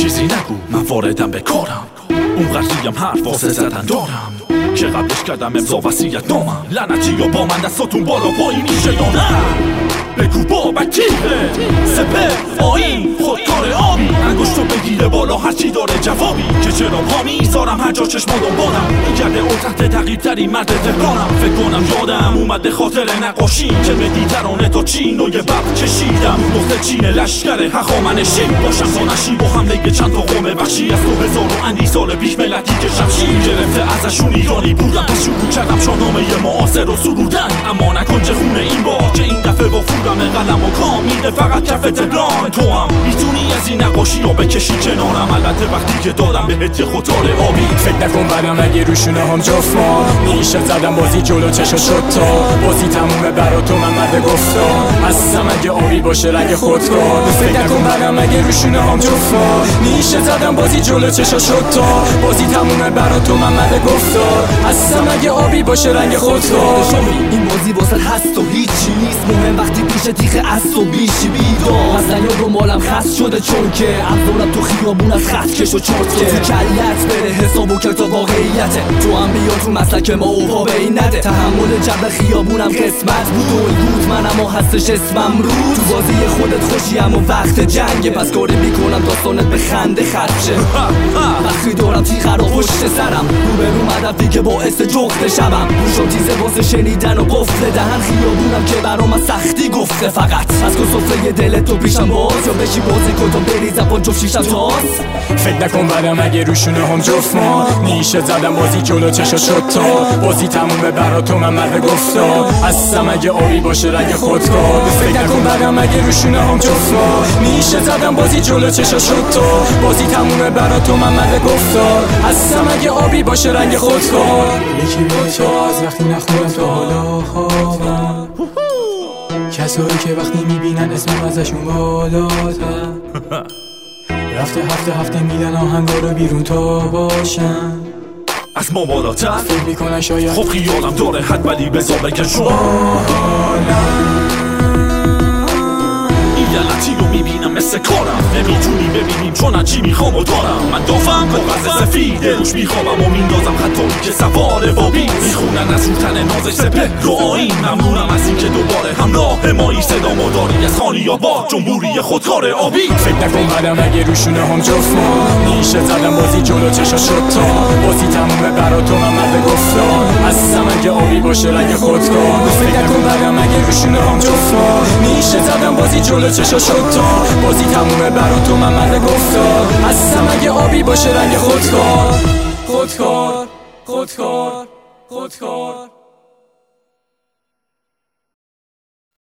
چیزی نگو من واردم به کارم، اونقدریم حرف واسه زدن دارم که قبلش کردم امضا وصیت نامم. لعنتی یا با من دستاتون بالا پایین میشه یا نه؟ بگو بابک کیه؟ سپر آیین خودکار آبی، انگشتو بگیره بالا هرچی داره جوابی که چرا پا میذارم هر جا چشما دنبالم میگرده اون تحت تقییدترین مرد تهرانم. فکر کنم یادم اومد به خاطر نقاشی که مدیترانه تا چین و یه بب کشیدم نقطه چین لشکر هخامنشی باشم تا نشی با حمله چند تا قوم وحشی از 2000 سال پیش ملتی که شمشیر گرفته ازشون ایرانی بودم. پس شروع کردم شاهنامه معاصر و سرودن، اما نکن چه خونه این بار که این دفعه با فورم قلم و کام میده فقط کف تهران. تو هم میتونی از این نقاشی ها بکشی کنارم، البته وقتی که دادم بهت یه خودکار آبی. فکر نکن برم اگه روشونه هم جفت ما میشه زدم بازی جلو چشا شد تا بازی تمومه برا تو من مرد گفتار هستم اگه آبی باشه رنگ خودکار. فکر نکن برم اگه روشونه هم جفت ما میشه زدم بازی جلو چشا شد تا بازی تمومه برا تو من مرد گفتار هستم اگه آبی باشه رنگ خودکار. این بازی واسه هست و هیچی نیست مهم وقتی پیش تیخ است و بیشی بیدار اصلا یا دنبالم خست شده چون که ابزارم تو خیابون از خط کش و چرت که تو کلت بره حساب و کرد تا واقعیته. تو هم بیا تو مسلک ما و پا به این نده، تحمل جبر خیابونم قسمت بود و بود منم و هستش اسمم رو تو بازی خودت خوشیم و وقت جنگه پس کاری میکنم داستانت به خنده خرشه. وقتی دارم تیغ رو پشت سرم رو به رو مدفتی که باعث جغد شبم گوشم تیزه واسه شنیدن و قفل دهن خیابونم که برام از سختی گفته فقط از کن صفره دلت تو پیشم باز یا بشی بازی کن تا بریزم با جفت شیشم تاز. فکر نکن برم اگه روشونه هم جفت ما میشه زدم بازی جلو چشا شد تا بازی تمومه برا تو من مرد گفتار هستم اگه آبی باشه رنگ خودکار. فکر نکن برم اگه روشونه هم جفت ما میشه زدم بازی جلو چشا شد تا بازی تمومه برا تو من مرد گفتار هستم اگه آبی باشه رنگ خودکار. یکی به تو از وقتی نخونم تا حالا خوابم کسایی که وقتی میبینن اسمم ازشون بالاتر رفته هفته میدن آهنگا رو بیرون تا باشن از ما بالاتر فکر میکنن شاید خب خیالم داره حد ولی بذار بگن شما این یلتی رو میبینم مثل کارم نمیتونی ببینیم چون هرچی میخوام و دارم. من دافم کاغذ سفید روش میخوابم و میندازم خطایی که سوار بابی میخونن از اون تن نازش سپه رو آیین. ممنونم از این که دوباره همراه مایی صدامو داری از خانی آباد جمهوری خودکار آبی. فکر نکن برم اگه روشونه هم جفت ما میشه زدم بازی جلو چشا شد تا بازی تمومه برا تو من مرد گفتار هستم اگه آبی باشه رنگ خودکار. فکر نکن برم اگه روشونه هم جفت ما میشه زدم بازی جلو چشا شد تا بازی تمومه برا تو من مرد گفتار هستم اگه آبی باشه رنگ خودکار. خودکار